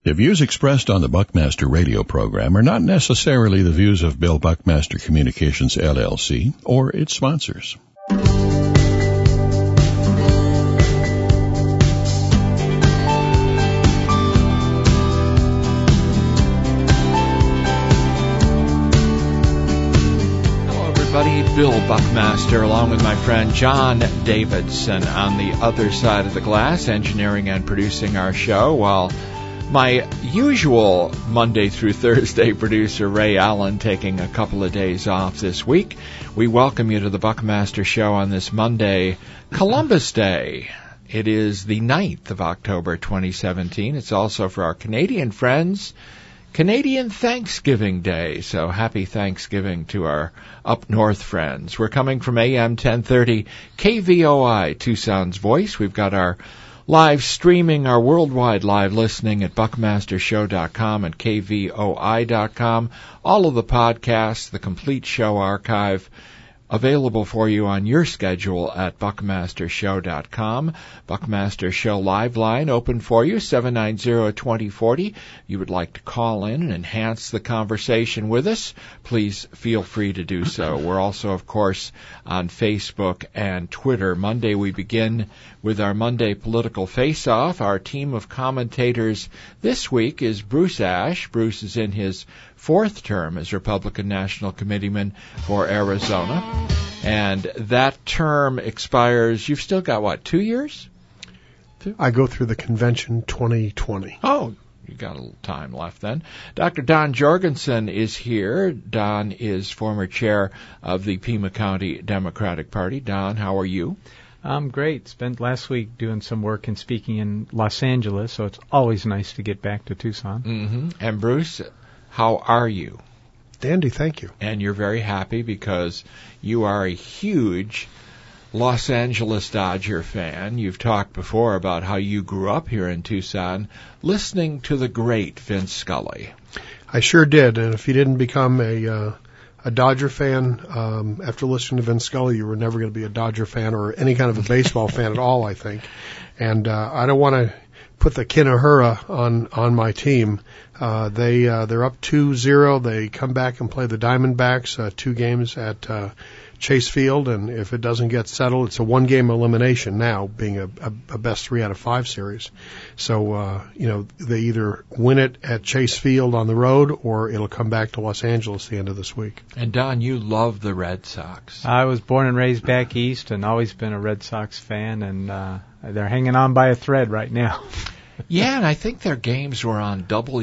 The views expressed on the Buckmaster radio program are not necessarily the views of Bill Buckmaster Communications, LLC, or its sponsors. Bill Buckmaster, along with my friend John Davidson on the other side of the glass, engineering and producing our show, while my usual Monday through Thursday producer, Ray Allen, taking a couple of days off this week. We welcome you to the Buckmaster Show on this Monday, Columbus Day. It is the 9th of October, 2017. It's also, for our Canadian friends, Canadian Thanksgiving Day, so happy Thanksgiving to our up north friends. We're coming from AM 1030 KVOI, Tucson's Voice. We've got our live streaming, our worldwide live listening at buckmastershow.com and kvoi.com. All of the podcasts, the complete show archive, available for you on your schedule at buckmastershow.com. Buckmaster Show live line open for you, 790-2040. You would like to call in and enhance the conversation with us, please feel free to do so. We're also, of course, on Facebook and Twitter. Monday we begin with our Monday Political Face-Off. Our team of commentators this week is Bruce Ash. Bruce is in his fourth term as Republican National Committeeman for Arizona. And that term expires, you've still got, 2 years? I go through the convention 2020. Oh, you got a little time left then. Dr. Don Jorgensen is here. Don is former chair of the Pima County Democratic Party. Don, how are you? I'm great. Spent last week doing some work and speaking in Los Angeles, so it's always nice to get back to Tucson. Mm-hmm. And Bruce, how are you? Dandy, thank you. And you're very happy because you are a huge Los Angeles Dodger fan. You've talked before about how you grew up here in Tucson listening to the great Vince Scully. I sure did, and if you didn't become a Dodger fan after listening to Vince Scully, you were never going to be a Dodger fan or any kind of a baseball fan at all, I think. And I don't want to put the Kinahura on my team. They're up 2-0. They come back and play the Diamondbacks 2 games at Chase Field, and if it doesn't get settled, it's a 1-game elimination now, being a best 3 out of 5 series. So they either win it at Chase Field on the road, or it'll come back to Los Angeles the end of this week. And Don, you love the Red Sox. I was born and raised back east, and always been a Red Sox fan, and they're hanging on by a thread right now. Yeah, and I think their games were on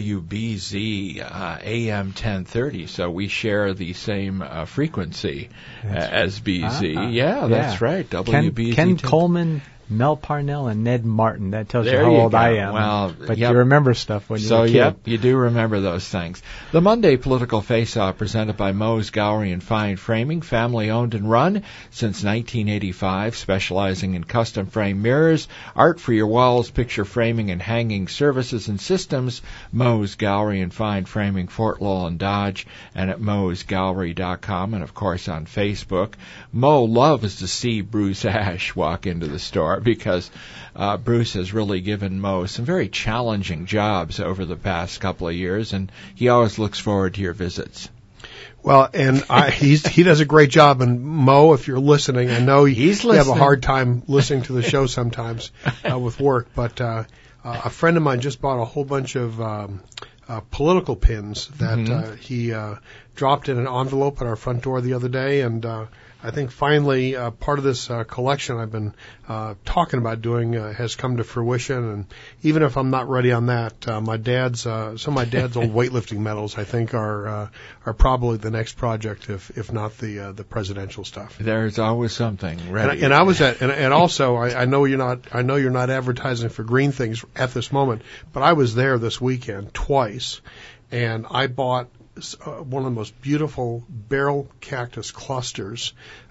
WBZ AM 1030, so we share the same frequency as BZ. Yeah, that's right. WBZ. Ken Coleman, Mel Parnell, and Ned Martin. That tells you how old I am. Well, but you remember stuff when you were a kid. Yep, you do remember those things. The Monday Political Face-Off, presented by Moe's Gallery and Fine Framing, family-owned and run since 1985, specializing in custom frame mirrors, art for your walls, picture framing and hanging services and systems. Moe's Gallery and Fine Framing, Fort Lowell and Dodge, and at moesgallery.com, and of course on Facebook. Moe loves to see Bruce Ash walk into the store, because Bruce has really given Moe some very challenging jobs over the past couple of years, and he always looks forward to your visits. Well, and he does a great job. And Moe, if you're listening, I know you have a hard time listening to the show sometimes with work, but a friend of mine just bought a whole bunch of political pins that he dropped in an envelope at our front door the other day, and I think finally part of this collection I've been talking about doing has come to fruition. And even if I'm not ready on that, some of my dad's old weightlifting medals, I think, are probably the next project, if not the presidential stuff. There's always something ready. And I was also I know you're not advertising for Green Things at this moment, but I was there this weekend twice, and I bought one of the most beautiful barrel cactus clusters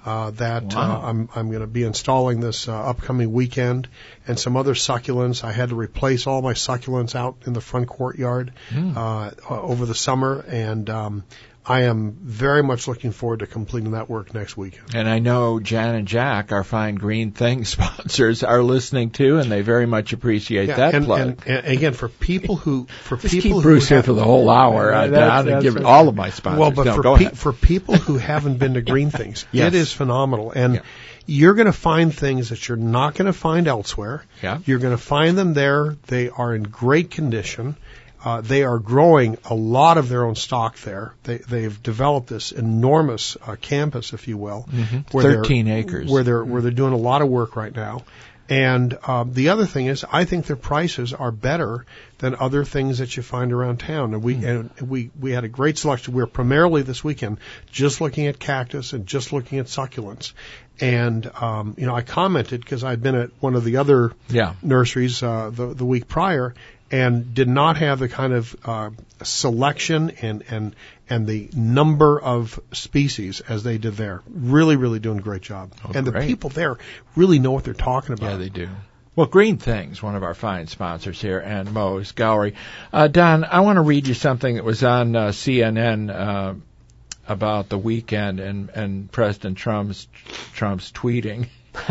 that I'm going to be installing this upcoming weekend, and some other succulents. I had to replace all my succulents out in the front courtyard over the summer, and I am very much looking forward to completing that work next weekend. And I know Jan and Jack, our fine Green Things sponsors, are listening too, and they very much appreciate that plug. And again, for people who keep Bruce here for the whole hour, Don, and give all of my sponsors. Well, but for people who haven't been to Green Things, it is phenomenal, and you're going to find things that you're not going to find elsewhere. Yeah. You're going to find them there. They are in great condition. They are growing a lot of their own stock there. They've developed this enormous campus, if you will, 13 acres, where they're doing a lot of work right now. And the other thing is, I think their prices are better than other things that you find around town. And we had a great selection. We were primarily this weekend just looking at cactus and just looking at succulents. And I commented because I'd been at one of the other nurseries the week prior, and did not have the kind of selection and the number of species as they did there. Really, really doing a great job. And the people there really know what they're talking about. Yeah, they do. Well, Green Things, one of our fine sponsors here, and Moe's Gallery. Don, I want to read you something that was on CNN about the weekend and President Trump's tweeting.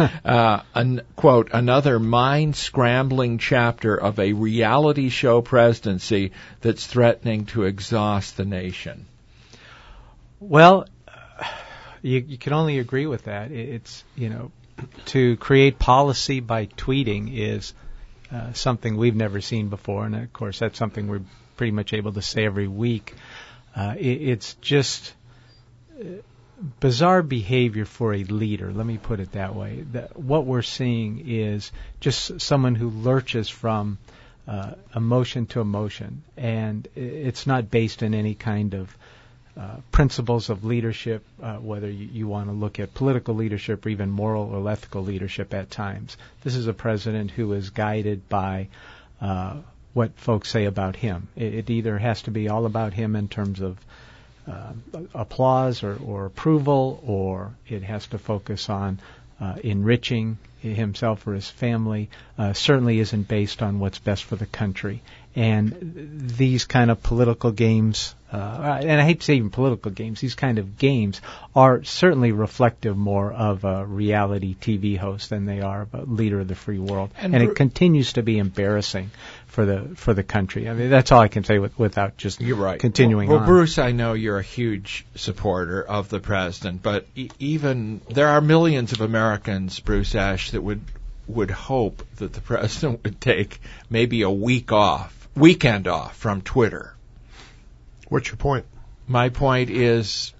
Quote, another mind-scrambling chapter of a reality show presidency that's threatening to exhaust the nation. Well, you can only agree with that. It's, to create policy by tweeting is something we've never seen before, and of course that's something we're pretty much able to say every week. It's just bizarre behavior for a leader, let me put it that way. What we're seeing is just someone who lurches from emotion to emotion, and it's not based in any kind of principles of leadership, whether you want to look at political leadership or even moral or ethical leadership at times. This is a president who is guided by what folks say about him. It either has to be all about him in terms of applause or approval, or it has to focus on enriching himself or his family. Certainly isn't based on what's best for the country. And these kind of political games, and I hate to say even political games, these kind of games are certainly reflective more of a reality TV host than they are of a leader of the free world. And it continues to be embarrassing for the country. I mean, that's all I can say without just continuing on. Well, Bruce, I know you're a huge supporter of the president, but even there are millions of Americans, Bruce Ash, that would hope that the president would take maybe a weekend off from Twitter. What's your point? My point is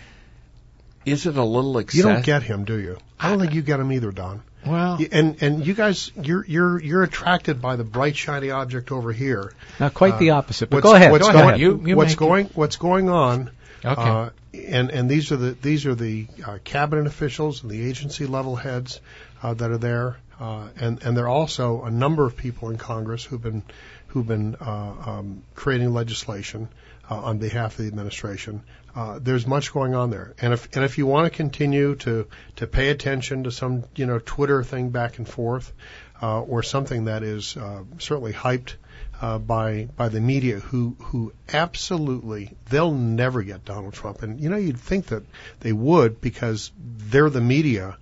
it a little excessive? You don't get him, do you? I don't think you get him either, Don. Well, and you guys, you're attracted by the bright shiny object over here. Not quite the opposite, but go ahead. What's going on? Okay. And these are the cabinet officials and the agency level heads that are there, and there are also a number of people in Congress who've been creating legislation on behalf of the administration. There's much going on there, and if you want to continue to pay attention to some Twitter thing back and forth, or something that is certainly hyped by the media, who absolutely, they'll never get Donald Trump, and you'd think that they would because they're the media.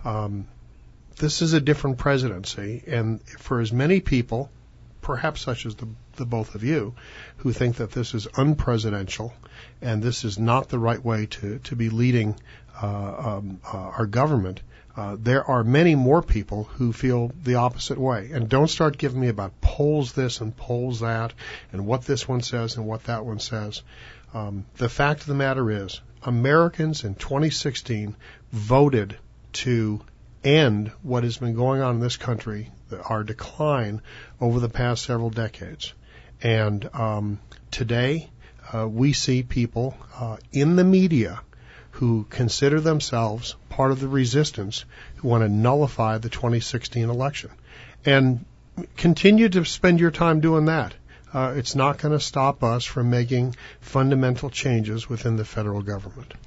This is a different presidency, and for as many people, perhaps such as the both of you, who think that this is unpresidential and this is not the right way to be leading our government, there are many more people who feel the opposite way. And don't start giving me about polls this and polls that and what this one says and what that one says. The fact of the matter is, Americans in 2016 voted to end what has been going on in this country, our decline over the past several decades. And today we see people in the media who consider themselves part of the resistance, who want to nullify the 2016 election. And continue to spend your time doing that. It's not going to stop us from making fundamental changes within the federal government.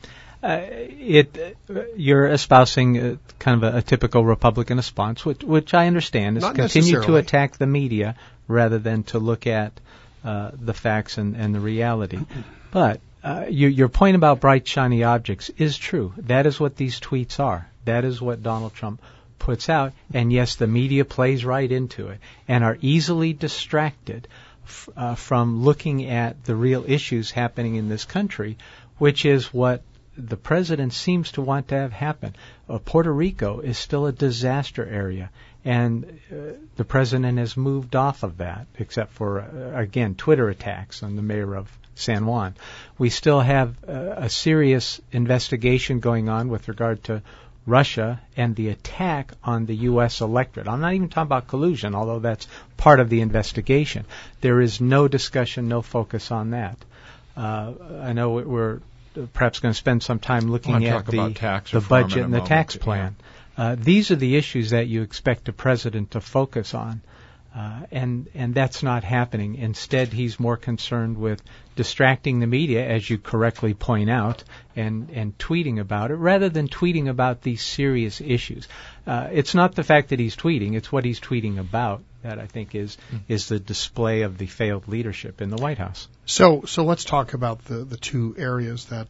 You're espousing kind of a typical Republican response, which I understand, is Not continue to attack the media rather than to look at the facts and the reality. But your point about bright, shiny objects is true. That is what these tweets are. That is what Donald Trump puts out. And yes, the media plays right into it and are easily distracted from looking at the real issues happening in this country, which is what the president seems to want to have happen. Puerto Rico is still a disaster area, and the president has moved off of that, except for, again, Twitter attacks on the mayor of San Juan. We still have a serious investigation going on with regard to Russia and the attack on the U.S. electorate. I'm not even talking about collusion, although that's part of the investigation. There is no discussion, no focus on that. I know we're perhaps going to spend some time looking at the budget and the tax plan. Yeah. These are the issues that you expect a president to focus on, and that's not happening. Instead, he's more concerned with distracting the media, as you correctly point out, and tweeting about it, rather than tweeting about these serious issues. It's not the fact that he's tweeting, it's what he's tweeting about that I think is the display of the failed leadership in the White House. So let's talk about the two areas that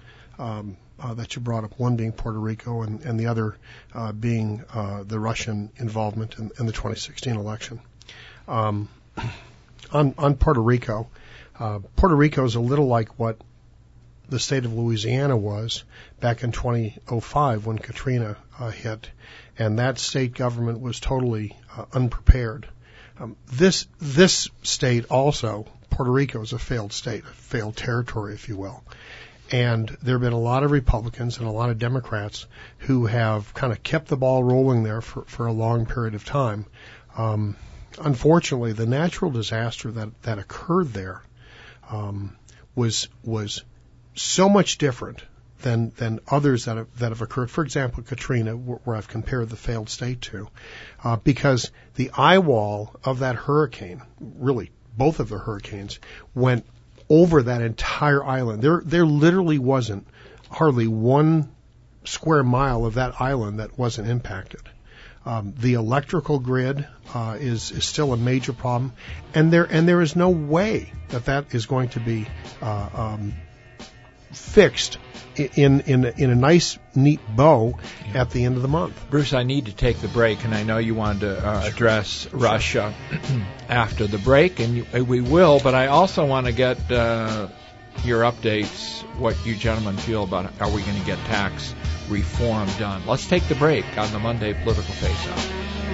you brought up, one being Puerto Rico and the other being the Russian involvement in the 2016 election. On Puerto Rico, Puerto Rico is a little like what the state of Louisiana was back in 2005 when Katrina hit, and that state government was totally unprepared. This state also, Puerto Rico, is a failed state, a failed territory, if you will. And there have been a lot of Republicans and a lot of Democrats who have kind of kept the ball rolling there for a long period of time. Unfortunately, the natural disaster that occurred there was so much different than others that have occurred. For example, Katrina, where I've compared the failed state to, because the eye wall of that hurricane, really both of the hurricanes, went over that entire island. There literally wasn't hardly 1 square mile of that island that wasn't impacted. The electrical grid is still a major problem, and there is no way that is going to be fixed in a nice, neat bow at the end of the month. Bruce, I need to take the break, and I know you wanted to address Russia after the break, and we will, but I also want to get your updates, what you gentlemen feel about are we going to get tax reform done. Let's take the break on the Monday Political Face-Off.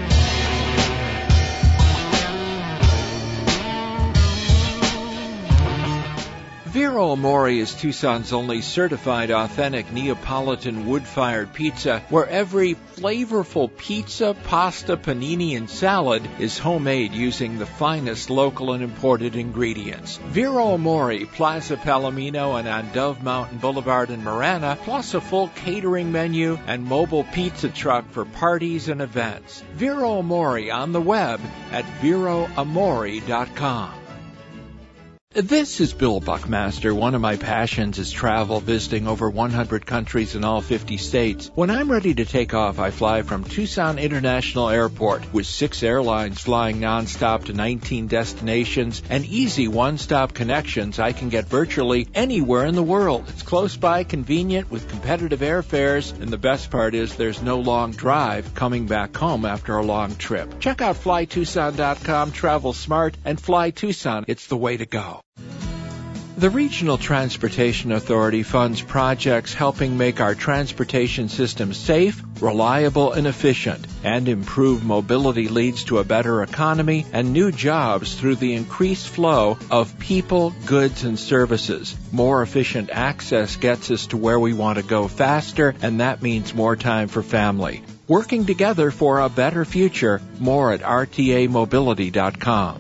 Vero Amore is Tucson's only certified authentic Neapolitan wood-fired pizza, where every flavorful pizza, pasta, panini, and salad is homemade using the finest local and imported ingredients. Vero Amore, Plaza Palomino, and on Dove Mountain Boulevard in Marana, plus a full catering menu and mobile pizza truck for parties and events. Vero Amore on the web at veroamore.com. This is Bill Buckmaster. One of my passions is travel, visiting over 100 countries in all 50 states. When I'm ready to take off, I fly from Tucson International Airport with 6 airlines flying nonstop to 19 destinations and easy one-stop connections. I can get virtually anywhere in the world. It's close by, convenient, with competitive airfares, and the best part is there's no long drive coming back home after a long trip. Check out flytucson.com, travel smart, and fly Tucson. It's the way to go. The Regional Transportation Authority funds projects helping make our transportation system safe, reliable, and efficient, and improve mobility leads to a better economy and new jobs through the increased flow of people, goods, and services. More efficient access gets us to where we want to go faster, and that means more time for family. Working together for a better future. More at rtamobility.com.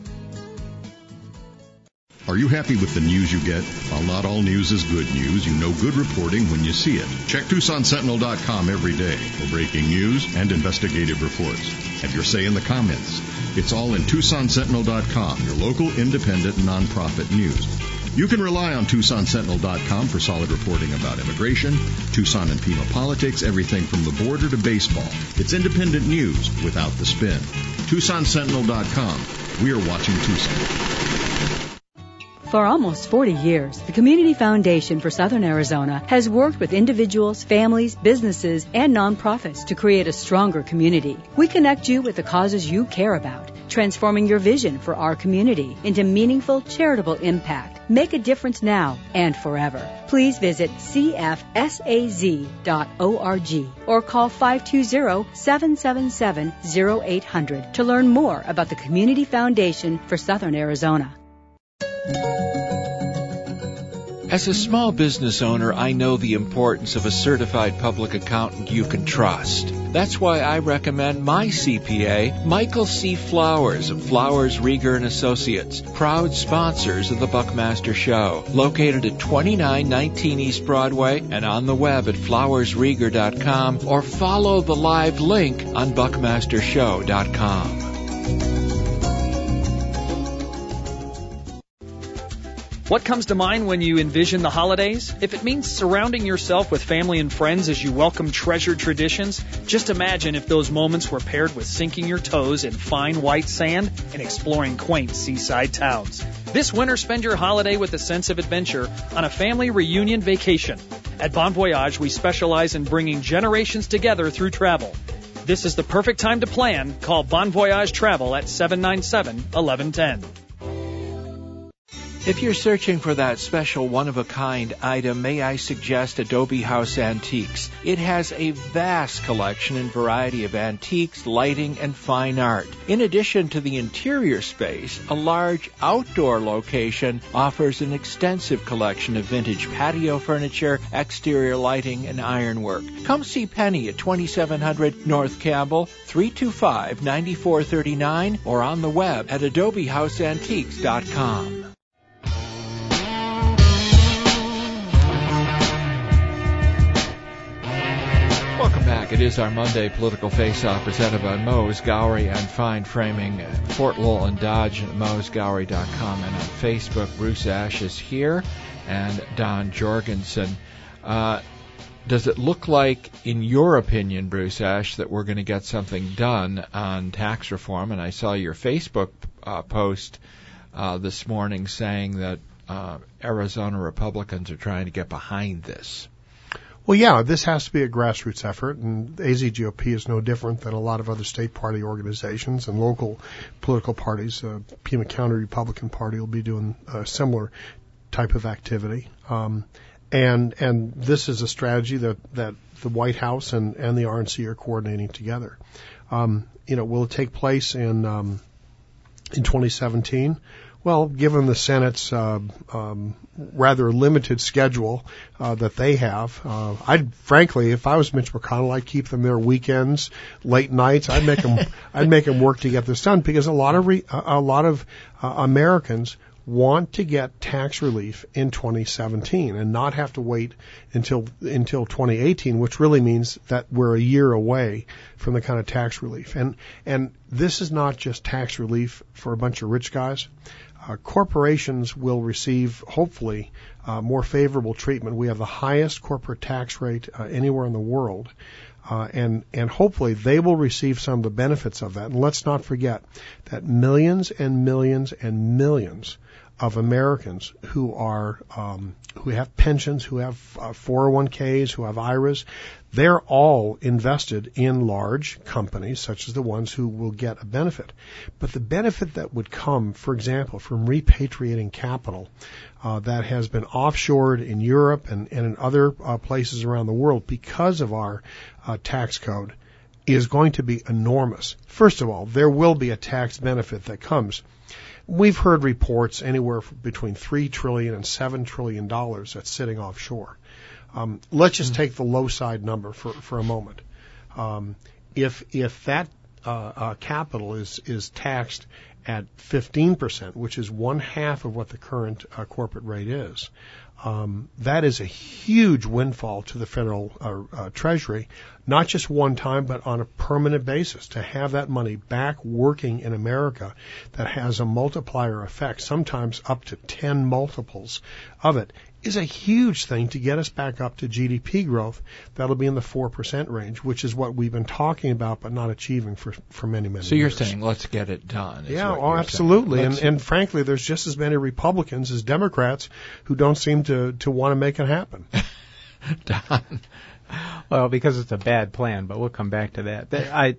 Are you happy with the news you get? Well, not all news is good news. You know good reporting when you see it. Check TucsonSentinel.com every day for breaking news and investigative reports. Have your say in the comments. It's all in TucsonSentinel.com, your local independent nonprofit news. You can rely on TucsonSentinel.com for solid reporting about immigration, Tucson and Pima politics, everything from the border to baseball. It's independent news without the spin. TucsonSentinel.com. We are watching Tucson. For almost 40 years, the Community Foundation for Southern Arizona has worked with individuals, families, businesses, and nonprofits to create a stronger community. We connect you with the causes you care about, transforming your vision for our community into meaningful, charitable impact. Make a difference now and forever. Please visit cfsaz.org or call 520-777-0800 to learn more about the Community Foundation for Southern Arizona. As a small business owner, I know the importance of a certified public accountant you can trust. That's why I recommend my CPA, Michael C. Flowers of Flowers, Rieger & Associates, proud sponsors of the Buckmaster Show, located at 2919 East Broadway and on the web at flowersrieger.com, or follow the live link on buckmastershow.com. What comes to mind when you envision the holidays? If it means surrounding yourself with family and friends as you welcome treasured traditions, just imagine if those moments were paired with sinking your toes in fine white sand and exploring quaint seaside towns. This winter, spend your holiday with a sense of adventure on a family reunion vacation. At Bon Voyage, we specialize in bringing generations together through travel. This is the perfect time to plan. Call Bon Voyage Travel at 797-1110. If you're searching for that special one-of-a-kind item, may I suggest Adobe House Antiques. It has a vast collection and variety of antiques, lighting, and fine art. In addition to the interior space, a large outdoor location offers an extensive collection of vintage patio furniture, exterior lighting, and ironwork. Come see Penny at 2700 North Campbell, 325-9439, or on the web at adobehouseantiques.com. Welcome back. It is our Monday Political Face-Off presented by Mose, Gowrie, and Fine Framing, Fort Lowell and Dodge, at mosegowrie.com, and on Facebook. Bruce Ash is here, and Don Jorgensen. Does it look like, in your opinion, Bruce Ash, that we're going to get something done on tax reform? And I saw your Facebook post this morning saying that Arizona Republicans are trying to get behind this. Well, yeah, this has to be a grassroots effort, and the AZGOP is no different than a lot of other state party organizations and local political parties. Pima County Republican Party will be doing a similar type of activity. And this is a strategy that the White House and the RNC are coordinating together. Will it take place in 2017? Well, given the Senate's rather limited schedule that they have, I'd frankly, if I was Mitch McConnell, I'd keep them there weekends, late nights. I'd make them work to get this done, because a lot of Americans want to get tax relief in 2017 and not have to wait until 2018, which really means that we're a year away from the kind of tax relief. And this is not just tax relief for a bunch of rich guys. Corporations will receive, hopefully, more favorable treatment. We have the highest corporate tax rate anywhere in the world. And hopefully they will receive some of the benefits of that. And let's not forget that millions and millions and millions of Americans who have pensions, who have 401ks, who have IRAs, they're all invested in large companies such as the ones who will get a benefit. But the benefit that would come, for example, from repatriating capital that has been offshored in Europe and in other places around the world because of our tax code is going to be enormous. First of all, there will be a tax benefit that comes. We've heard reports anywhere between $3 trillion and $7 trillion that's sitting offshore. Let's just take the low side number for a moment. If that capital is taxed at 15%, which is 1/2 of what the current corporate rate is. That is a huge windfall to the federal Treasury, not just one time, but on a permanent basis. To have that money back working in America that has a multiplier effect, sometimes up to 10 multiples of it, is a huge thing to get us back up to GDP growth. That'll be in the 4% range, which is what we've been talking about but not achieving for many, many years. So you're saying let's get it done. Yeah, absolutely. And frankly, there's just as many Republicans as Democrats who don't seem to want to make it happen. Don. Well, because it's a bad plan, but we'll come back to that.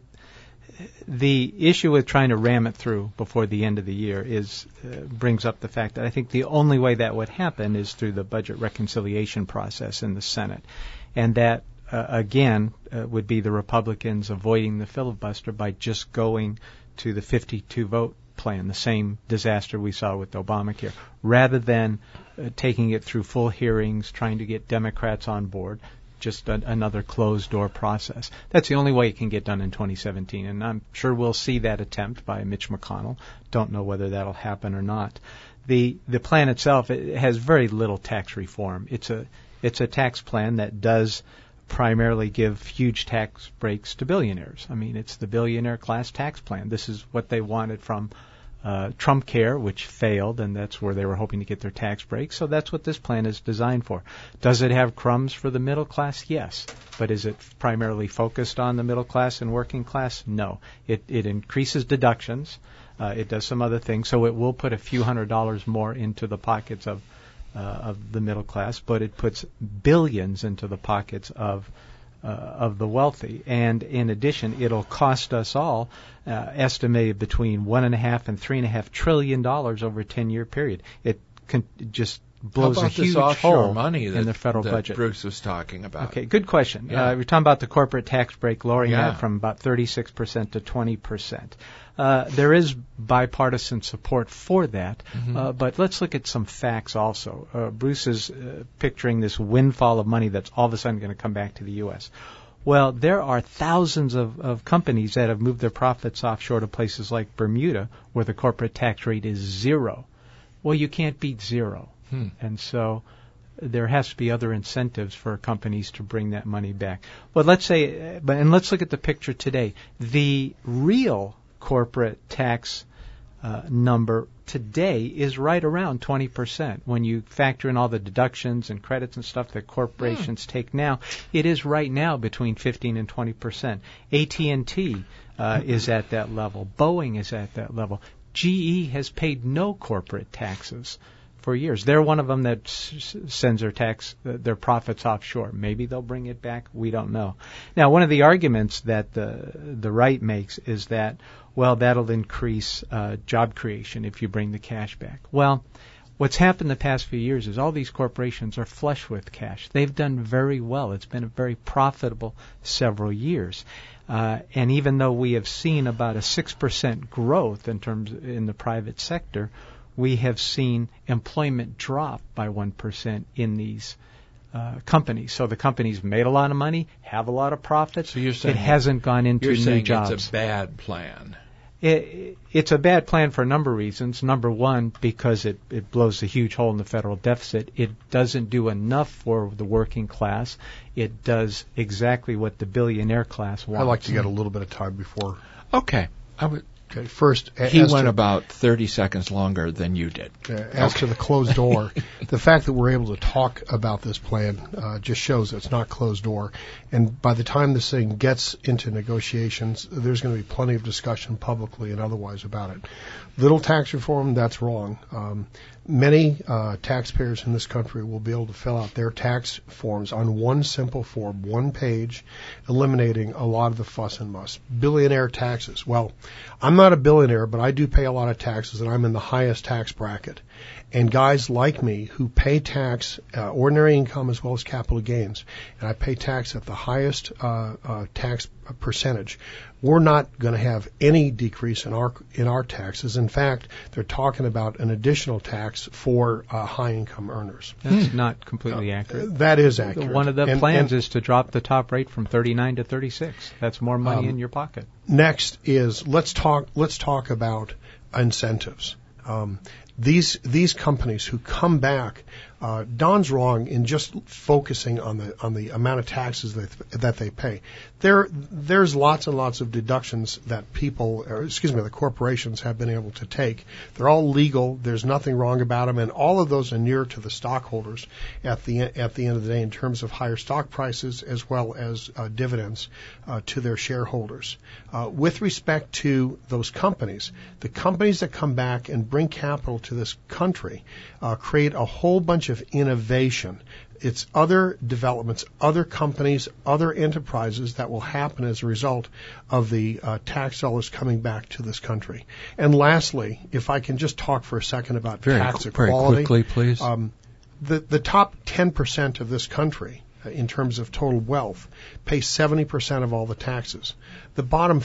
The issue with trying to ram it through before the end of the year brings up the fact that I think the only way that would happen is through the budget reconciliation process in the Senate. And that, again, would be the Republicans avoiding the filibuster by just going to the 52-vote plan, the same disaster we saw with Obamacare, rather than taking it through full hearings, trying to get Democrats on board. Just another closed-door process. That's the only way it can get done in 2017, and I'm sure we'll see that attempt by Mitch McConnell. Don't know whether that'll happen or not. The plan itself, it has very little tax reform. It's a tax plan that does primarily give huge tax breaks to billionaires. I mean, it's the billionaire class tax plan. This is what they wanted from Trump Care, which failed, and that's where they were hoping to get their tax breaks. So that's what this plan is designed for. Does it have crumbs for the middle class? Yes. But is it primarily focused on the middle class and working class? No. It increases deductions. It does some other things. So it will put a few $100s more into the pockets of the middle class, but it puts billions into the pockets of the wealthy. And in addition, it'll cost us all estimated between $1.5 and $3.5 trillion over a 10-year period. It just blows a huge hole money in the federal that budget. Bruce was talking about. Okay, good question. Yeah. We're talking about the corporate tax break, lowering that from about 36% to 20%. There is bipartisan support for that, but let's look at some facts also. Bruce is picturing this windfall of money that's all of a sudden going to come back to the U.S. Well, there are thousands of companies that have moved their profits offshore to places like Bermuda, where the corporate tax rate is 0. Well, you can't beat 0. And so there has to be other incentives for companies to bring that money back. But let's look at the picture today. The real corporate tax number today is right around 20%. When you factor in all the deductions and credits and stuff that corporations take now, it is right now between 15 and 20%. AT&T is at that level. Boeing is at that level. GE has paid no corporate taxes for years. They're one of them that sends their profits offshore. Maybe they'll bring it back. We don't know. Now, one of the arguments that the right makes is that, well, that'll increase job creation if you bring the cash back. Well, what's happened the past few years is all these corporations are flush with cash. They've done very well. It's been a very profitable several years. And even though we have seen about a 6% growth in the private sector, we have seen employment drop by 1% in these companies. So the companies made a lot of money, have a lot of profits. So you're saying it hasn't gone into new jobs. It's a bad plan. It's a bad plan for a number of reasons. Number one, because it blows a huge hole in the federal deficit. It doesn't do enough for the working class. It does exactly what the billionaire class wants. I'd like to get a little bit of time before. Okay. Okay, first, he went about 30 seconds longer than you did. As to the closed door, the fact that we're able to talk about this plan just shows that it's not closed door. And by the time this thing gets into negotiations, there's going to be plenty of discussion publicly and otherwise about it. Little tax reform, that's wrong. Many taxpayers in this country will be able to fill out their tax forms on one simple form, one page, eliminating a lot of the fuss and muss. Billionaire taxes. Well, I'm not a billionaire, but I do pay a lot of taxes, and I'm in the highest tax bracket. And guys like me who pay tax, ordinary income as well as capital gains, and I pay tax at the highest tax percentage, we're not going to have any decrease in our taxes. In fact, they're talking about an additional tax for high-income earners. That's not completely accurate. That is accurate. One of the plans is to drop the top rate from 39 to 36. That's more money in your pocket. Next is let's talk about incentives. These companies who come back, Don's wrong in just focusing on the amount of taxes that they pay. There's lots and lots of deductions that the corporations have been able to take. They're all legal. There's nothing wrong about them, and all of those inure to the stockholders at the end of the day in terms of higher stock prices as well as dividends to their shareholders. With respect to those companies, the companies that come back and bring capital to this country create a whole bunch of innovation. It's other developments, other companies, other enterprises that will happen as a result of the tax dollars coming back to this country. And lastly, if I can just talk for a second about tax equality. Very quickly, please. The top 10% of this country, in terms of total wealth, pay 70% of all the taxes. The bottom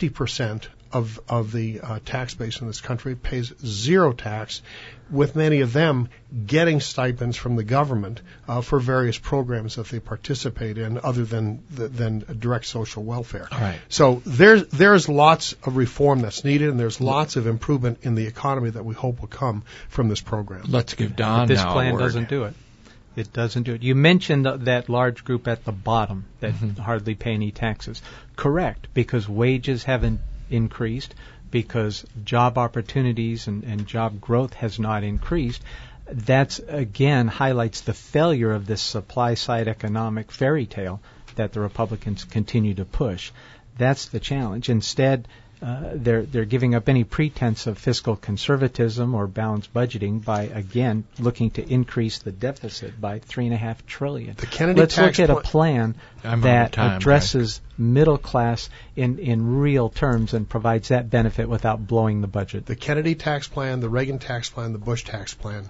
50% of the tax base in this country pays zero tax, with many of them getting stipends from the government for various programs that they participate in other than direct social welfare. All right. So there's lots of reform that's needed, and there's lots of improvement in the economy that we hope will come from this program. Let's give Don this now plan a word. doesn't do it. It doesn't do it. You mentioned that large group at the bottom that hardly pay any taxes. Correct, because wages haven't increased, because job opportunities and job growth has not increased. That's, again, highlights the failure of this supply-side economic fairy tale that the Republicans continue to push. That's the challenge. Instead, they're giving up any pretense of fiscal conservatism or balanced budgeting by, again, looking to increase the deficit by $3.5 trillion. Let's look at a plan that addresses middle class in real terms and provides that benefit without blowing the budget. The Kennedy tax plan, the Reagan tax plan, the Bush tax plan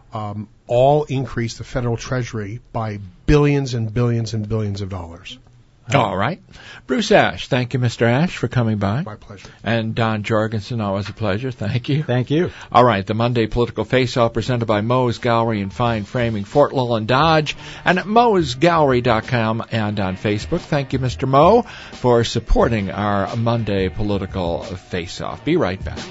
all increase the federal treasury by billions and billions and billions of dollars. All right. Bruce Ash, thank you, Mr. Ash, for coming by. My pleasure. And Don Jorgensen, always a pleasure. Thank you. Thank you. All right, the Monday Political Face-Off presented by Moe's Gallery and Fine Framing, Fort Lowland Dodge, and at moesgallery.com and on Facebook. Thank you, Mr. Moe, for supporting our Monday Political Face-Off. Be right back.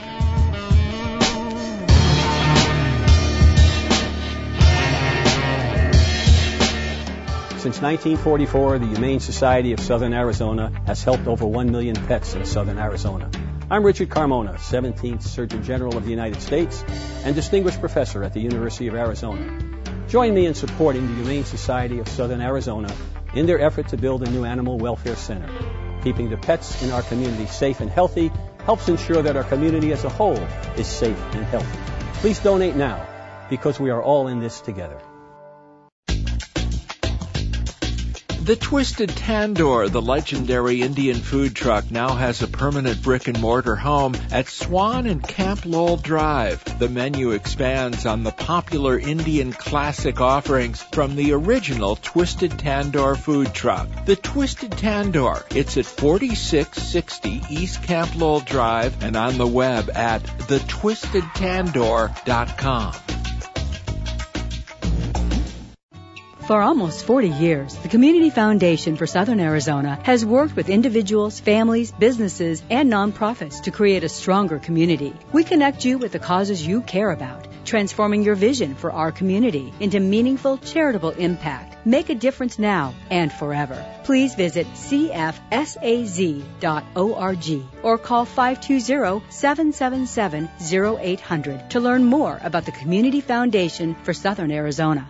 Since 1944, the Humane Society of Southern Arizona has helped over 1 million pets in southern Arizona. I'm Richard Carmona, 17th Surgeon General of the United States and Distinguished Professor at the University of Arizona. Join me in supporting the Humane Society of Southern Arizona in their effort to build a new animal welfare center. Keeping the pets in our community safe and healthy helps ensure that our community as a whole is safe and healthy. Please donate now, because we are all in this together. The Twisted Tandoor, the legendary Indian food truck, now has a permanent brick-and-mortar home at Swan and Camp Lowell Drive. The menu expands on the popular Indian classic offerings from the original Twisted Tandoor food truck. The Twisted Tandoor, it's at 4660 East Camp Lowell Drive and on the web at thetwistedtandoor.com. For almost 40 years, the Community Foundation for Southern Arizona has worked with individuals, families, businesses, and nonprofits to create a stronger community. We connect you with the causes you care about, transforming your vision for our community into meaningful charitable impact. Make a difference now and forever. Please visit cfsaz.org or call 520-777-0800 to learn more about the Community Foundation for Southern Arizona.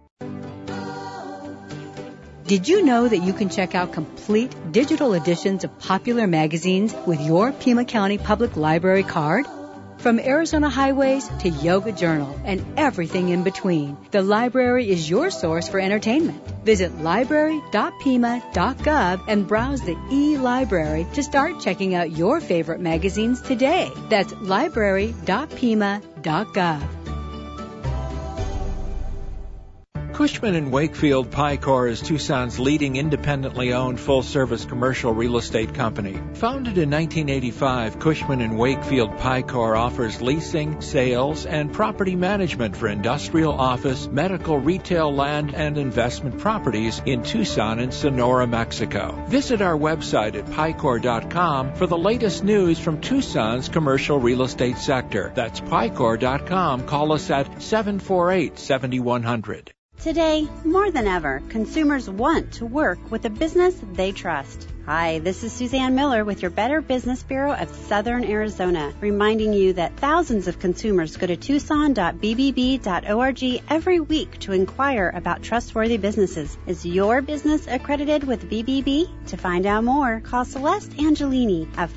Did you know that you can check out complete digital editions of popular magazines with your Pima County Public Library card? From Arizona Highways to Yoga Journal and everything in between, the library is your source for entertainment. Visit library.pima.gov and browse the e-library to start checking out your favorite magazines today. That's library.pima.gov. Cushman & Wakefield Picor is Tucson's leading independently owned full-service commercial real estate company. Founded in 1985, Cushman & Wakefield Picor offers leasing, sales, and property management for industrial, office, medical, retail, land, and investment properties in Tucson and Sonora, Mexico. Visit our website at Picor.com for the latest news from Tucson's commercial real estate sector. That's Picor.com. Call us at 748-7100. Today, more than ever, consumers want to work with a business they trust. Hi, this is Suzanne Miller with your Better Business Bureau of Southern Arizona, reminding you that thousands of consumers go to tucson.bbb.org every week to inquire about trustworthy businesses. Is your business accredited with BBB? To find out more, call Celeste Angelini at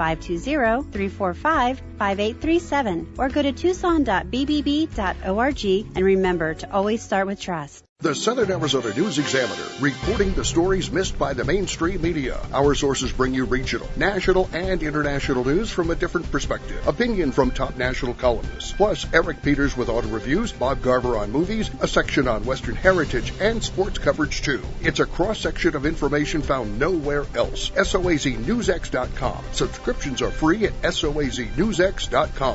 520-345-5837 or go to tucson.bbb.org, and remember to always start with trust. The Southern Arizona News Examiner, reporting the stories missed by the mainstream media. Our sources bring you regional, national, and international news from a different perspective. Opinion from top national columnists. Plus, Eric Peters with auto reviews, Bob Garver on movies, a section on Western heritage, and sports coverage too. It's a cross-section of information found nowhere else. SOAZNewsX.com. Subscriptions are free at SOAZNewsX.com.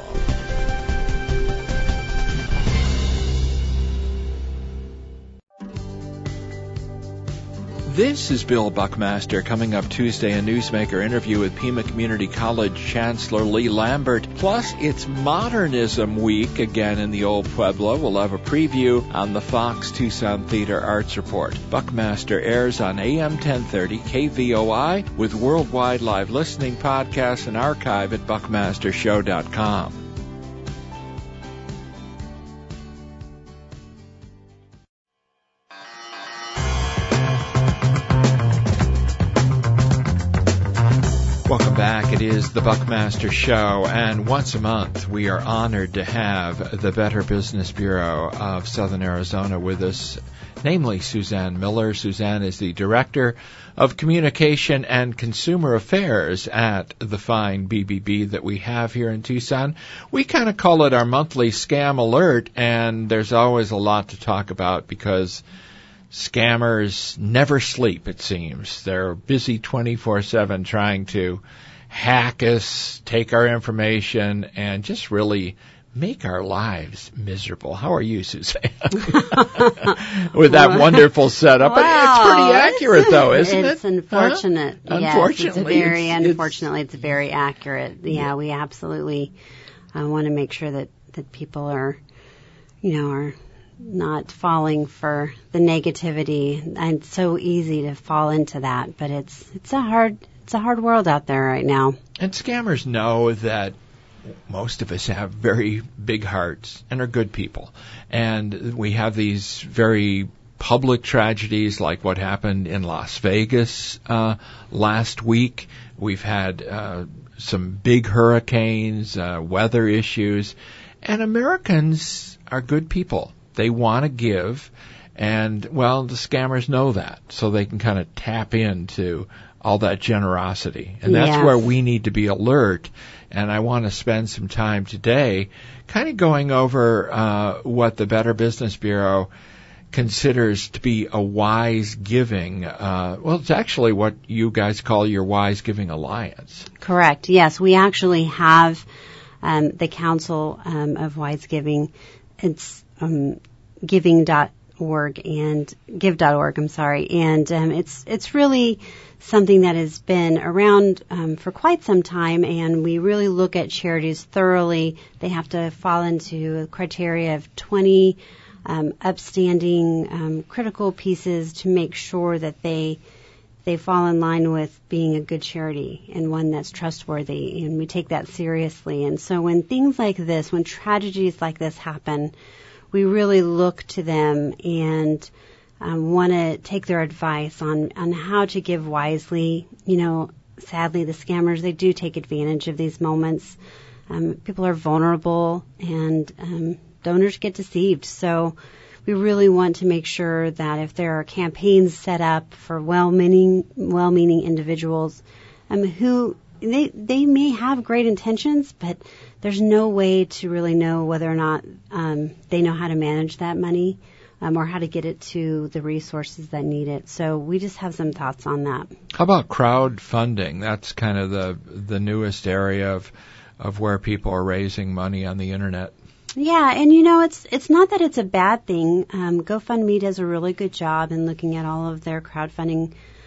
This is Bill Buckmaster. Coming up Tuesday, a Newsmaker interview with Pima Community College Chancellor Lee Lambert. Plus, it's Modernism Week again in the Old Pueblo. We'll have a preview on the Fox Tucson Theater Arts Report. Buckmaster airs on AM 1030 KVOI with worldwide live listening podcasts and archive at buckmastershow.com. Welcome back. It is the Buckmaster Show, and once a month we are honored to have the Better Business Bureau of Southern Arizona with us, namely Suzanne Miller. Suzanne is the Director of Communication and Consumer Affairs at the fine BBB that we have here in Tucson. We kind of call it our monthly scam alert, and there's always a lot to talk about because scammers never sleep, it seems. They're busy 24/7 trying to hack us, take our information, and just really make our lives miserable. How are you, Suzanne? With that wonderful setup. But it's pretty accurate, though, isn't it? It's unfortunate. Huh? Yes, unfortunately. It's very accurate. Yeah, we absolutely want to make sure that people are not falling for the negativity. And it's so easy to fall into that, but it's a hard world out there right now. And scammers know that most of us have very big hearts and are good people. And we have these very public tragedies like what happened in Las Vegas last week. We've had some big hurricanes, weather issues, and Americans are good people. They want to give, and, well, the scammers know that, so they can kind of tap into all that generosity. And that's where we need to be alert, and I want to spend some time today kind of going over what the Better Business Bureau considers to be a wise giving. It's actually what you guys call your Wise Giving Alliance. Correct, yes. We actually have the Council of Wise Giving. It's giving.org and give.org, and it's really something that has been around for quite some time, and we really look at charities thoroughly. They have to fall into a criteria of 20 upstanding critical pieces to make sure that they fall in line with being a good charity and one that's trustworthy, and we take that seriously. And so when things like this, when tragedies like this happen, we really look to them and want to take their advice on how to give wisely. Sadly, the scammers, they do take advantage of these moments. People are vulnerable, and donors get deceived. So we really want to make sure that if there are campaigns set up for well-meaning individuals who they may have great intentions, but there's no way to really know whether or not they know how to manage that money. or how to get it to the resources that need it. So we just have some thoughts on that. How about crowdfunding? That's kind of the newest area of where people are raising money on the internet. Yeah, and it's not that it's a bad thing. GoFundMe does a really good job in looking at all of their crowdfunding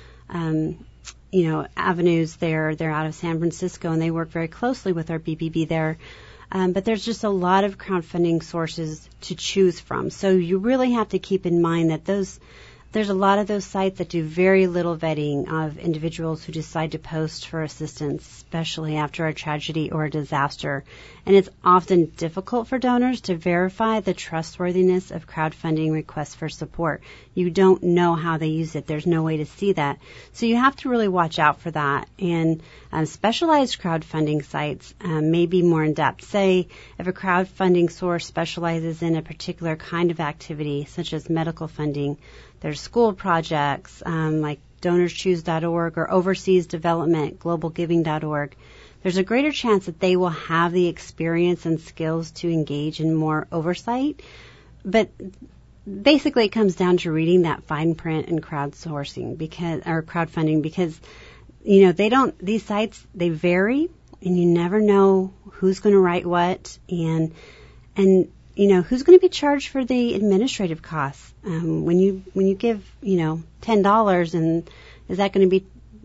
avenues there. They're out of San Francisco, and they work very closely with our BBB there. But there's just a lot of crowdfunding sources to choose from. So you really have to keep in mind that there's a lot of those sites that do very little vetting of individuals who decide to post for assistance, especially after a tragedy or a disaster. And it's often difficult for donors to verify the trustworthiness of crowdfunding requests for support. You don't know how they use it. There's no way to see that. So you have to really watch out for that. And specialized crowdfunding sites may be more in-depth. Say, if a crowdfunding source specializes in a particular kind of activity, such as medical funding, there's school projects like DonorsChoose.org or Overseas Development, GlobalGiving.org. There's a greater chance that they will have the experience and skills to engage in more oversight. But basically, it comes down to reading that fine print in crowdfunding because these sites, they vary, and you never know who's going to write what and who's going to be charged for the administrative costs. When you give, $10, and is that going to be,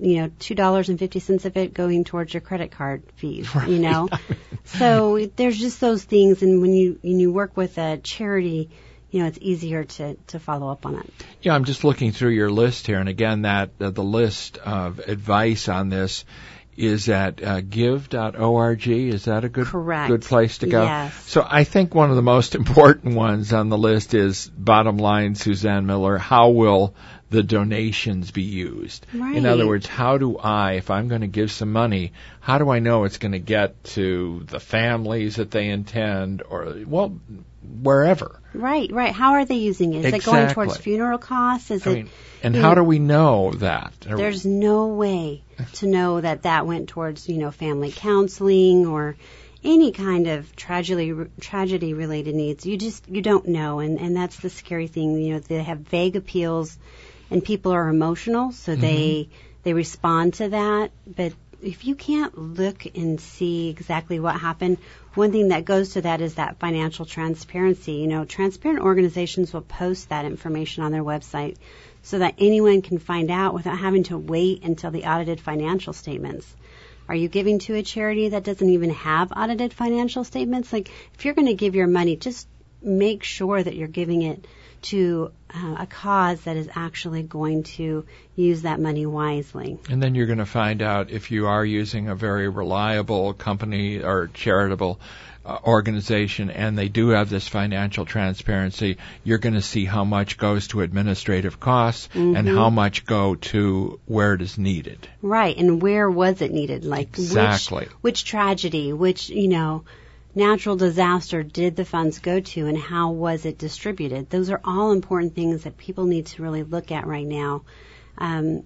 $2.50 of it going towards your credit card fees, Right. So there's just those things, and when you work with a charity, it's easier to follow up on it. Yeah, I'm just looking through your list here, and again, that the list of advice on this is at give.org. Is that a good place to go? Yes. So I think one of the most important ones on the list is, bottom line, Suzanne Miller, how will the donations be used? Right. In other words, how do I, if I'm going to give some money, how do I know it's going to get to the families that they intend, or, well, wherever? Right. How are they using it? Is it going towards funeral costs? How do we know that? There's no way to know that went towards, family counseling or any kind of tragedy-related needs. You don't know, and that's the scary thing. They have vague appeals, and people are emotional, so they respond to that. But if you can't look and see exactly what happened, one thing that goes to that is that financial transparency. Transparent organizations will post that information on their website so that anyone can find out without having to wait until the audited financial statements. Are you giving to a charity that doesn't even have audited financial statements? Like, if you're going to give your money, just make sure that you're giving it to a cause that is actually going to use that money wisely. And then you're going to find out if you are using a very reliable company or charitable organization, and they do have this financial transparency, you're going to see how much goes to administrative costs and how much go to where it is needed. Right, and where was it needed? Like, exactly. Which tragedy, which, natural disaster did the funds go to, and how was it distributed? Those are all important things that people need to really look at right now. And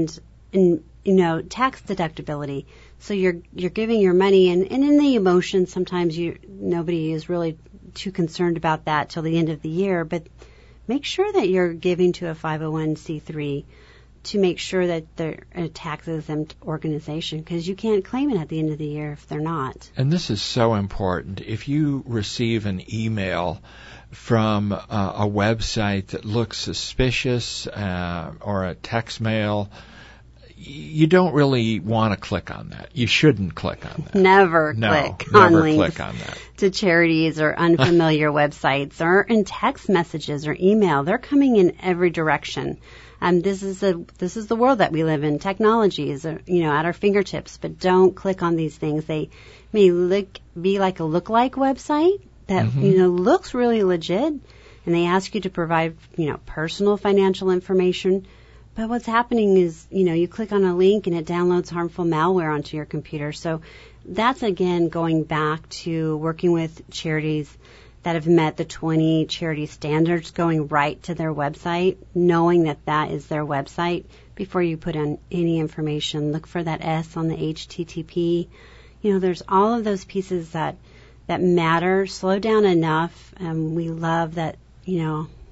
tax deductibility. So you're giving your money, and in the emotion, sometimes nobody is really too concerned about that till the end of the year. But make sure that you're giving to a 501c3 to make sure that they're a tax-exempt organization, because you can't claim it at the end of the year if they're not. And this is so important. If you receive an email from a website that looks suspicious or a text mail, you don't really want to click on that. You shouldn't click on that. Never click on that. To charities or unfamiliar websites or in text messages or email. They're coming in every direction. This is the world that we live in. Technology is, at our fingertips, but don't click on these things. They may be like a look-like website that, looks really legit, and they ask you to provide, personal financial information. But what's happening is, you click on a link and it downloads harmful malware onto your computer. So that's, again, going back to working with charities that have met the 20 charity standards, going right to their website, knowing that is their website. Before you put in any information, look for that S on the HTTP. There's all of those pieces that matter. Slow down enough. We love that,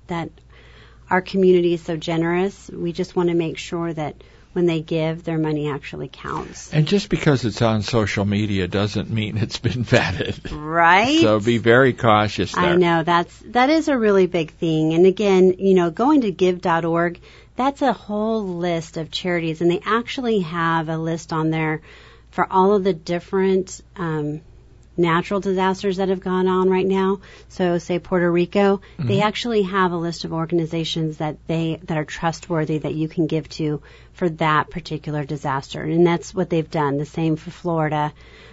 that our community is so generous. We just want to make sure that when they give, their money actually counts. And just because it's on social media doesn't mean it's been vetted. Right. So be very cautious there. I know, that is a really big thing. And again, going to give.org, that's a whole list of charities, and they actually have a list on there for all of the different natural disasters that have gone on right now. So say Puerto Rico, they actually have a list of organizations that are trustworthy that you can give to for that particular disaster. And that's what they've done. The same for Florida.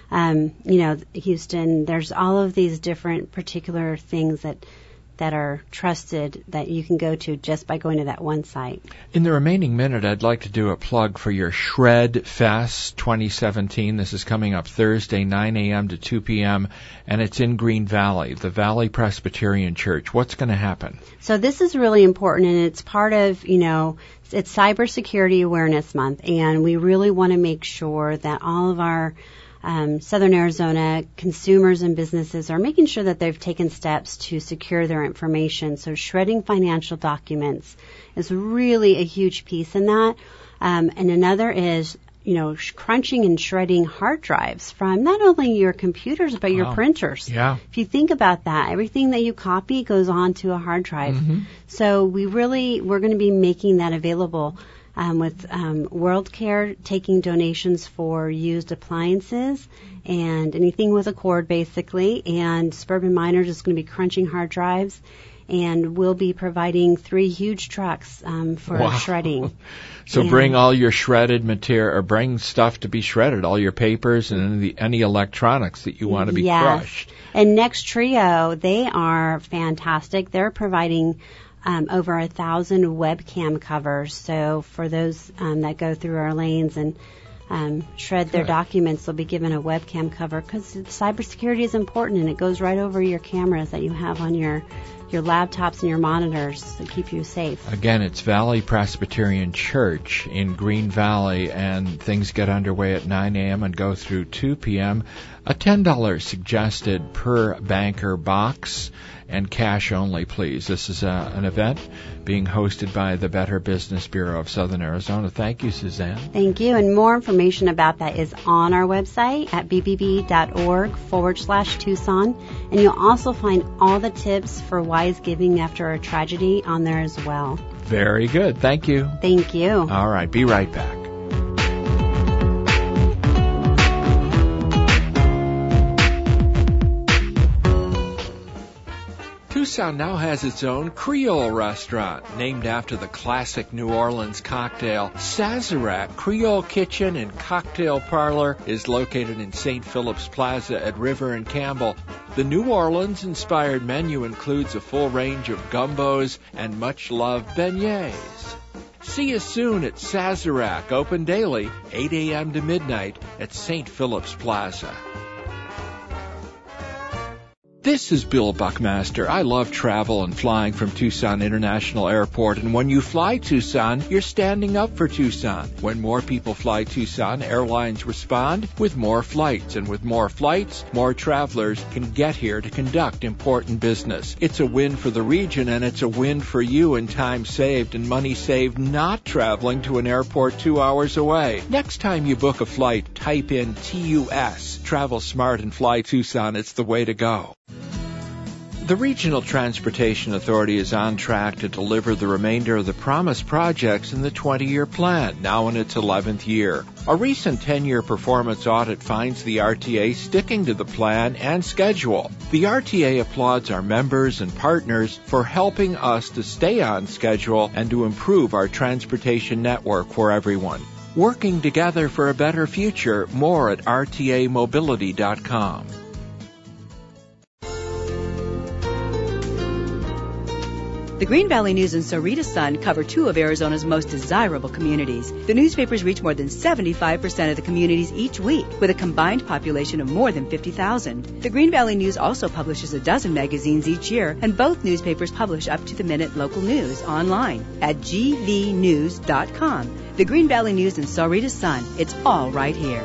Houston, there's all of these different particular things that are trusted that you can go to just by going to that one site. In the remaining minute, I'd like to do a plug for your Shred Fest 2017. This is coming up Thursday, 9 a.m. to 2 p.m., and it's in Green Valley, the Valley Presbyterian Church. What's going to happen? So this is really important, and it's part of, it's Cybersecurity Awareness Month, and we really want to make sure that all of our Southern Arizona consumers and businesses are making sure that they've taken steps to secure their information. So shredding financial documents is really a huge piece in that. And another is, crunching and shredding hard drives from not only your computers, but your printers. Yeah. If you think about that, everything that you copy goes onto a hard drive. So we're going to be making that available with WorldCare taking donations for used appliances and anything with a cord, basically. And Suburban Miners is going to be crunching hard drives. And we'll be providing 3 huge trucks for shredding. So bring all your shredded material, or bring stuff to be shredded, all your papers and any electronics that you want to be crushed. And Next Trio, they are fantastic. They're providing over 1,000 webcam covers. So for those that go through our lanes and shred their documents, they'll be given a webcam cover, because cybersecurity is important, and it goes right over your cameras that you have on your laptops and your monitors to keep you safe. Again, it's Valley Presbyterian Church in Green Valley, and things get underway at 9 a.m. and go through 2 p.m. A $10 suggested per banker box, and cash only, please. This is an event being hosted by the Better Business Bureau of Southern Arizona. Thank you, Suzanne. Thank you. And more information about that is on our website at bbb.org/Tucson. And you'll also find all the tips for wise giving after a tragedy on there as well. Very good. Thank you. Thank you. All right. Be right back. Tucson now has its own Creole restaurant, named after the classic New Orleans cocktail. Sazerac Creole Kitchen and Cocktail Parlor is located in St. Philip's Plaza at River and Campbell. The New Orleans-inspired menu includes a full range of gumbos and much-loved beignets. See you soon at Sazerac, open daily, 8 a.m. to midnight at St. Philip's Plaza. This is Bill Buckmaster. I love travel and flying from Tucson International Airport, and when you fly Tucson, you're standing up for Tucson. When more people fly Tucson, airlines respond with more flights, and with more flights, more travelers can get here to conduct important business. It's a win for the region, and it's a win for you in time saved and money saved not traveling to an airport 2 hours away. Next time you book a flight, type in TUS. Travel smart and fly Tucson. It's the way to go. The Regional Transportation Authority is on track to deliver the remainder of the promised projects in the 20-year plan, now in its 11th year. A recent 10-year performance audit finds the RTA sticking to the plan and schedule. The RTA applauds our members and partners for helping us to stay on schedule and to improve our transportation network for everyone. Working together for a better future, more at rtamobility.com. The Green Valley News and Sahuarita Sun cover 2 of Arizona's most desirable communities. The newspapers reach more than 75% of the communities each week, with a combined population of more than 50,000. The Green Valley News also publishes a dozen magazines each year, and both newspapers publish up-to-the-minute local news online at gvnews.com. The Green Valley News and Sahuarita Sun. It's all right here.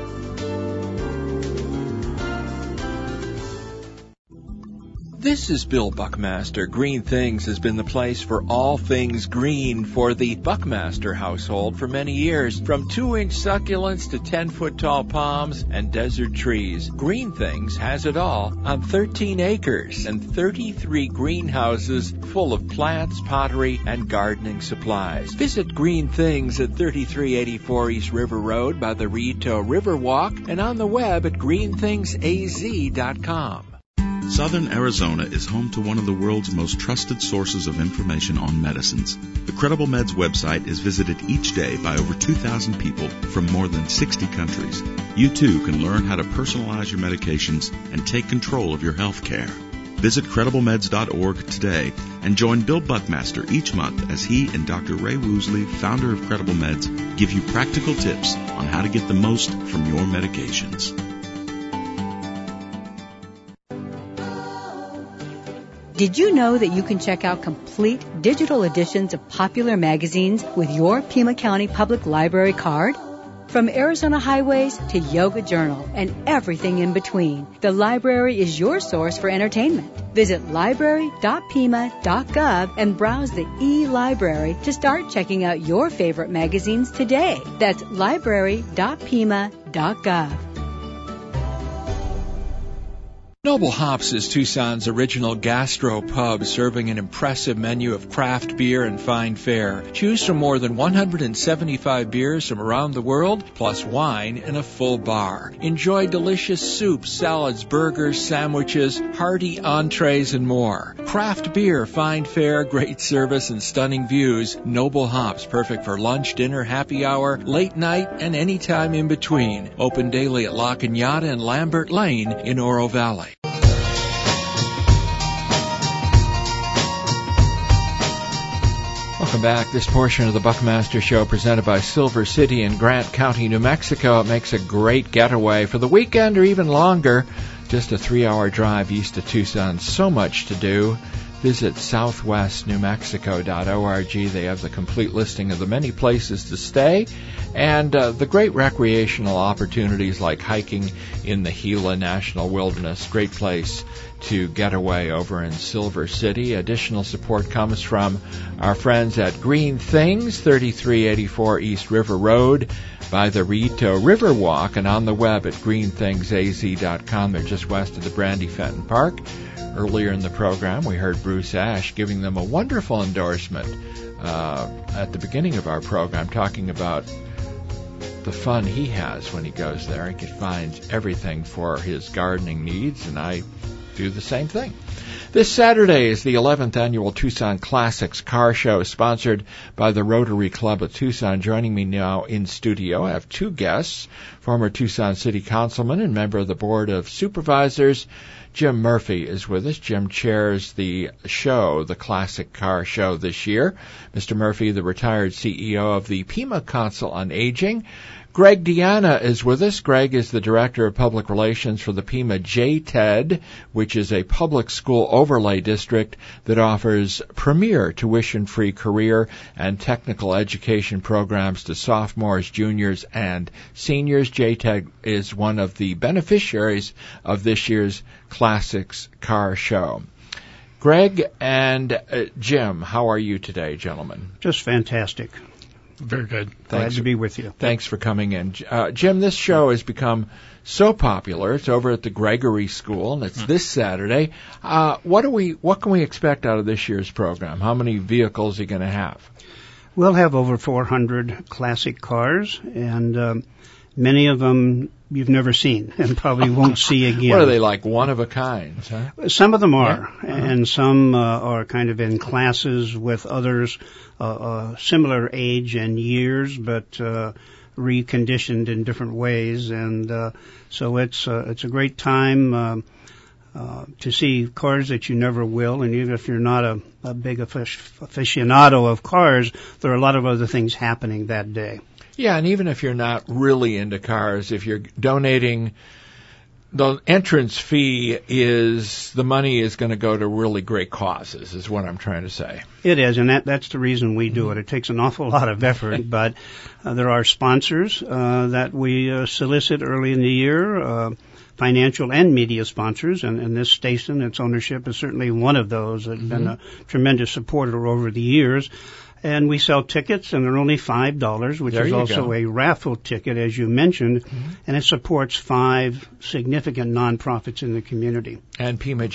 This is Bill Buckmaster. Green Things has been the place for all things green for the Buckmaster household for many years. From 2-inch succulents to 10-foot tall palms and desert trees, Green Things has it all on 13 acres and 33 greenhouses full of plants, pottery, and gardening supplies. Visit Green Things at 3384 East River Road by the Rito Riverwalk and on the web at greenthingsaz.com. Southern Arizona is home to one of the world's most trusted sources of information on medicines. The Credible Meds website is visited each day by over 2,000 people from more than 60 countries. You too can learn how to personalize your medications and take control of your health care. Visit CredibleMeds.org today and join Bill Buckmaster each month as he and Dr. Ray Woosley, founder of Credible Meds, give you practical tips on how to get the most from your medications. Did you know that you can check out complete digital editions of popular magazines with your Pima County Public Library card? From Arizona Highways to Yoga Journal and everything in between, the library is your source for entertainment. Visit library.pima.gov and browse the e-library to start checking out your favorite magazines today. That's library.pima.gov. Noble Hops is Tucson's original gastro pub, serving an impressive menu of craft beer and fine fare. Choose from more than 175 beers from around the world, plus wine in a full bar. Enjoy delicious soups, salads, burgers, sandwiches, hearty entrees, and more. Craft beer, fine fare, great service, and stunning views. Noble Hops, perfect for lunch, dinner, happy hour, late night, and any time in between. Open daily at La Cañada and Lambert Lane in Oro Valley. Welcome back. This portion of the Buckmaster Show presented by Silver City in Grant County, New Mexico. It makes a great getaway for the weekend or even longer. Just a 3-hour drive east of Tucson. So much to do. Visit southwestnewmexico.org. They have the complete listing of the many places to stay and the great recreational opportunities like hiking in the Gila National Wilderness. Great place to get away over in Silver City. Additional support comes from our friends at Green Things, 3384 East River Road by the Rito Riverwalk and on the web at greenthingsaz.com. They're just west of the Brandy Fenton Park. Earlier in the program, we heard Bruce Ash giving them a wonderful endorsement at the beginning of our program, talking about the fun he has when he goes there. He can find everything for his gardening needs, and I do the same thing. This Saturday is the 11th annual Tucson Classics Car Show, sponsored by the Rotary Club of Tucson. Joining me now in studio, I have two guests, former Tucson City Councilman and member of the Board of Supervisors. Jim Murphy is with us. Jim chairs the show, the Classic Car Show this year. Mr. Murphy, the retired CEO of the Pima Council on Aging. Greg Deanna is with us. Greg is the Director of Public Relations for the Pima JTED, which is a public school overlay district that offers premier tuition-free career and technical education programs to sophomores, juniors, and seniors. JTED is one of the beneficiaries of this year's Classics Car Show. Greg and Jim, how are you today, gentlemen? Just fantastic. Very good. Glad to be with you. Thanks for coming in. Jim, this show has become so popular. It's over at the Gregory School, and it's this Saturday. What can we expect out of this year's program? How many vehicles are you going to have? We'll have over 400 classic cars, and many of them you've never seen and probably won't see again. What are they, like one of a kind? Huh? Some of them are, and some are kind of in classes with others similar age and years, but reconditioned in different ways. And so it's a great time to see cars that you never will. And even if you're not a big aficionado of cars, there are a lot of other things happening that day. Yeah, and even if you're not really into cars, if you're donating, the entrance fee is, the money is going to go to really great causes, is what I'm trying to say. It is, and that's the reason we do it. It takes an awful lot of effort, but there are sponsors that we solicit early in the year. financial and media sponsors, and this station, its ownership is certainly one of those. It's been a tremendous supporter over the years. And we sell tickets, and they're only $5, which is also a raffle ticket, as you mentioned, and it supports 5 significant nonprofits in the community. And Pima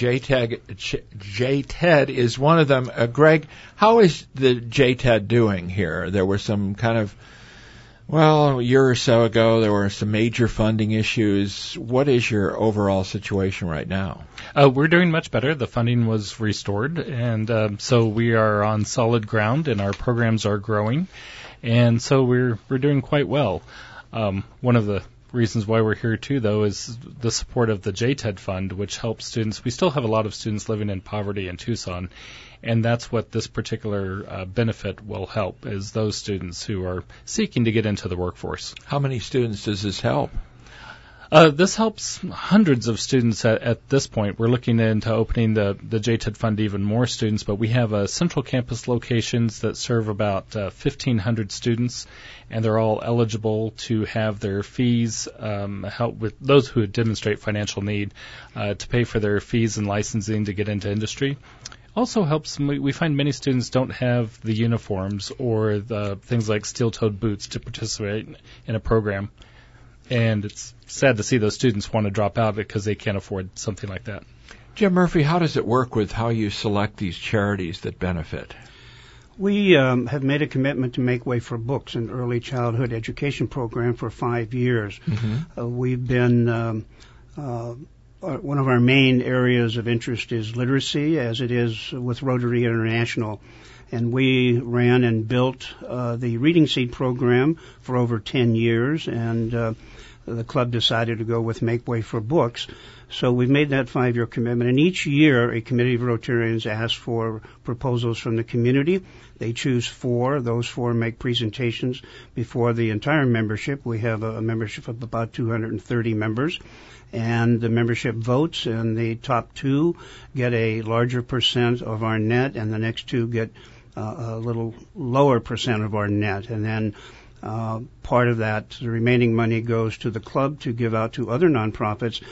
JTED is one of them. Greg, how is the JTED doing here? There were some kind of, a year or so ago, there were some major funding issues. What is your overall situation right now? We're doing much better. The funding was restored, and so we are on solid ground, and our programs are growing, and so we're doing quite well. One of the reasons why we're here, too, though, is the support of the JTED Fund, which helps students. We still have a lot of students living in poverty in Tucson, and that's what this particular benefit will help, is those students who are seeking to get into the workforce. How many students does this help? This helps hundreds of students at this point. We're looking into opening the JTED Fund to even more students, but we have central campus locations that serve about 1,500 students, and they're all eligible to have their fees help with those who demonstrate financial need to pay for their fees and licensing to get into industry. Also helps, we find many students don't have the uniforms or the things like steel-toed boots to participate in a program. And it's sad to see those students want to drop out because they can't afford something like that. Jim Murphy, how does it work with how you select these charities that benefit? We have made a commitment to Make Way for Books, an early childhood education program, for 5 years. We've been one of our main areas of interest is literacy, as it is with Rotary International. And we ran and built the Reading Seed program for over 10 years, and the club decided to go with Make Way for Books. So we've made that 5-year commitment, and each year a committee of Rotarians asks for proposals from the community. They choose 4. Those 4 make presentations before the entire membership. We have a membership of about 230 members, and the membership votes, and the top 2 get a larger percent of our net, and the next 2 get a little lower percent of our net. And then part of that, the remaining money, goes to the club to give out to other nonprofits,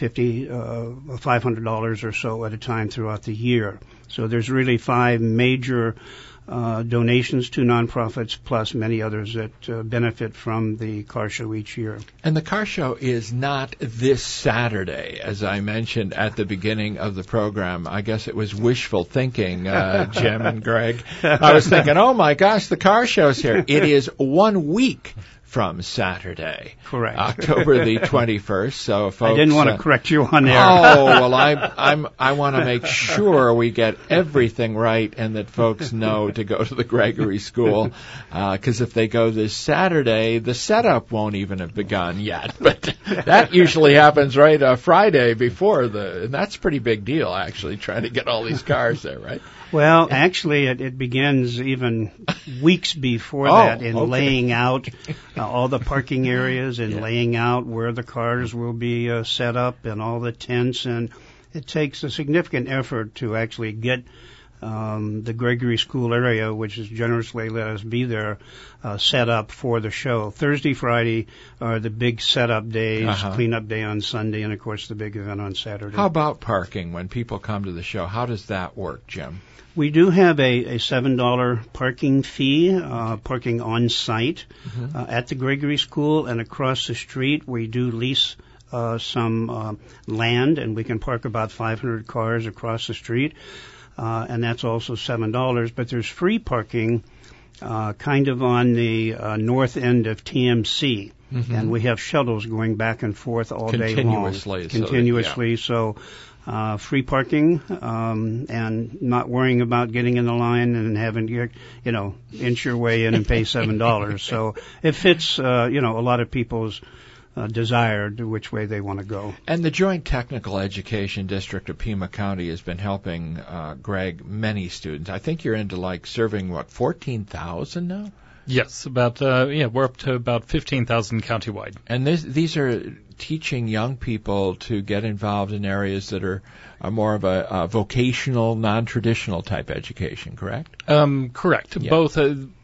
$500 or so at a time throughout the year. So there's really 5 major donations to nonprofits, plus many others that benefit from the car show each year. And the car show is not this Saturday, as I mentioned at the beginning of the program. I guess it was wishful thinking, Jim and Greg. I was thinking, oh my gosh, the car show's here. It is 1 week from Saturday. Correct. October the 21st. So, folks, I didn't want to correct you on there. Oh, well, I want to make sure we get everything right and that folks know to go to the Gregory School, because if they go this Saturday, the setup won't even have begun yet. But that usually happens right Friday before and that's a pretty big deal, actually, trying to get all these cars there, right? Well, actually, it begins even weeks before that in laying out all the parking areas and laying out where the cars will be set up and all the tents. And it takes a significant effort to actually get the Gregory School area, which has generously let us be there, set up for the show. Thursday, Friday are the big setup days, cleanup day on Sunday, and, of course, the big event on Saturday. How about parking when people come to the show? How does that work, Jim? We do have a $7 parking fee, parking on site at the Gregory School, and across the street we do lease some land, and we can park about 500 cars across the street, and that's also $7. But there's free parking kind of on the north end of TMC, and we have shuttles going back and forth all day long. Continuously. So free parking, and not worrying about getting in the line and having to, inch your way in and pay $7. So it fits, a lot of people's desire to which way they want to go. And the Joint Technical Education District of Pima County has been helping, Greg, many students. I think you're into serving 14,000 now? Yes, about we're up to about 15,000 countywide. And these are teaching young people to get involved in areas that are more of a vocational, non-traditional type education, correct? Correct. Yeah. Both.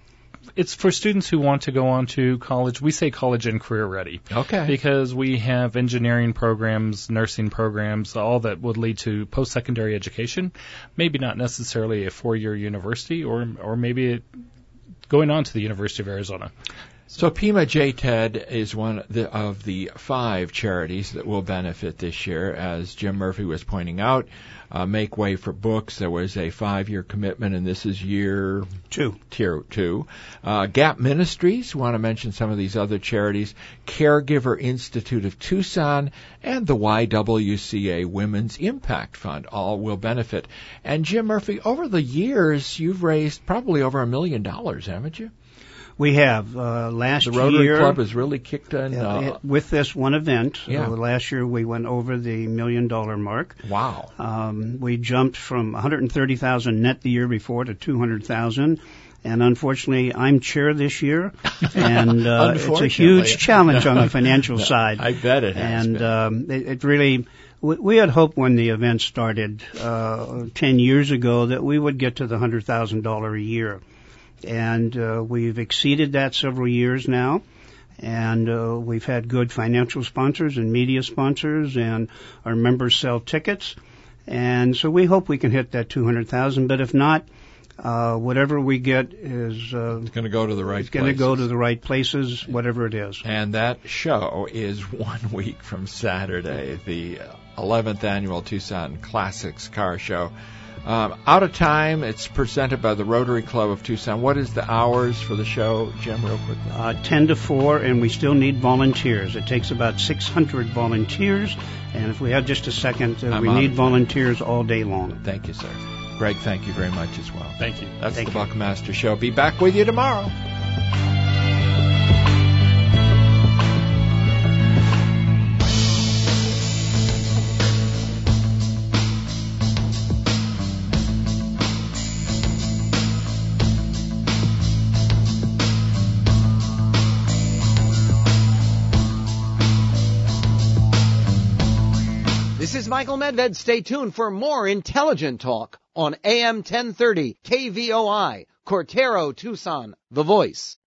it's for students who want to go on to college. We say college and career ready. Okay. Because we have engineering programs, nursing programs, all that would lead to post-secondary education. Maybe not necessarily a 4-year university, or maybe going on to the University of Arizona. So Pima JTED is one of the 5 charities that will benefit this year. As Jim Murphy was pointing out, Make Way for Books, there was a 5-year commitment, and this is year 2. Tier 2. Gap Ministries, want to mention some of these other charities, Caregiver Institute of Tucson, and the YWCA Women's Impact Fund, all will benefit. And Jim Murphy, over the years, you've raised probably over $1 million, haven't you? We have. Last year... The Rotary Club has really kicked in... with this one event. Last year we went over the $1 million mark. Wow. We jumped from $130,000 net the year before to $200,000. And unfortunately, I'm chair this year, and it's a huge challenge on the financial side. I bet it has. And it really... We had hoped when the event started 10 years ago that we would get to the $100,000 a year. And we've exceeded that several years now, and we've had good financial sponsors and media sponsors, and our members sell tickets, and so we hope we can hit that 200,000. But if not, whatever we get is it's going to go to the right places. Going to go to the right places, whatever it is. And that show is 1 week from Saturday, the 11th annual Tucson Classics Car Show. Out of time, it's presented by the Rotary Club of Tucson. What is the hours for the show, Jim, real quickly? 10 to 4, and we still need volunteers. It takes about 600 volunteers, and if we have just a second, we need volunteers all day long. Thank you, sir. Greg, thank you very much as well. Thank you. That's the Buckmaster Show. Be back with you tomorrow. This is Michael Medved. Stay tuned for more intelligent talk on AM 1030 KVOI, Cortero, Tucson, The Voice.